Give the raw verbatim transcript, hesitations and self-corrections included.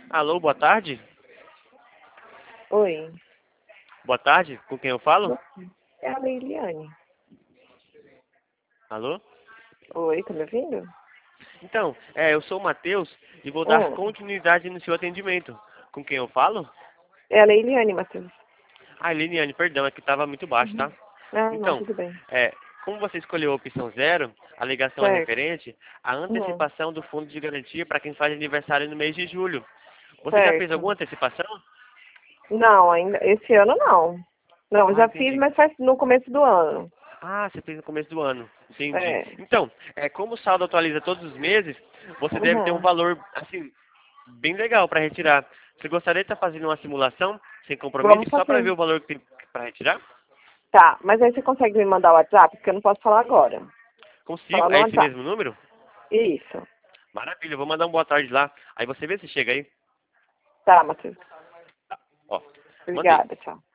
Alô, boa tarde? Oi. Boa tarde, com quem eu falo? É a Leiliane. Alô? Oi, tá me ouvindo? Então, é, eu sou o Matheus e vou dar Hum. continuidade no seu atendimento. Com quem eu falo? É a Leiliane, Matheus. Ah, Liniane, perdão, é que estava muito baixo, Uhum. tá? Ah, não, Então, tudo bem. é, como você escolheu a opção zero, a ligação é Certo. referente à Uhum. antecipação do fundo de garantia para quem faz aniversário no mês de julho. Você já fez Certo. alguma antecipação? Não, ainda. Esse ano não. Não, eu Ah, já fiz, entendi. mas faz no começo do ano. Ah, você fez no começo do ano. Entendi. É. Então, é, como o saldo atualiza todos os meses, você deve ter um Uhum. valor, assim, bem legal para retirar. Você gostaria de estar fazendo uma simulação, sem compromisso, Vamos só para ver fazer. o valor que tem para retirar? Tá, mas aí você consegue me mandar o WhatsApp, porque eu não posso falar agora. Consigo. Falar no É esse WhatsApp. mesmo número? Isso. Maravilha, eu vou mandar um boa tarde lá. Aí você vê se chega aí. Tá, Matheus. Ó, mandei. Obrigada, tchau.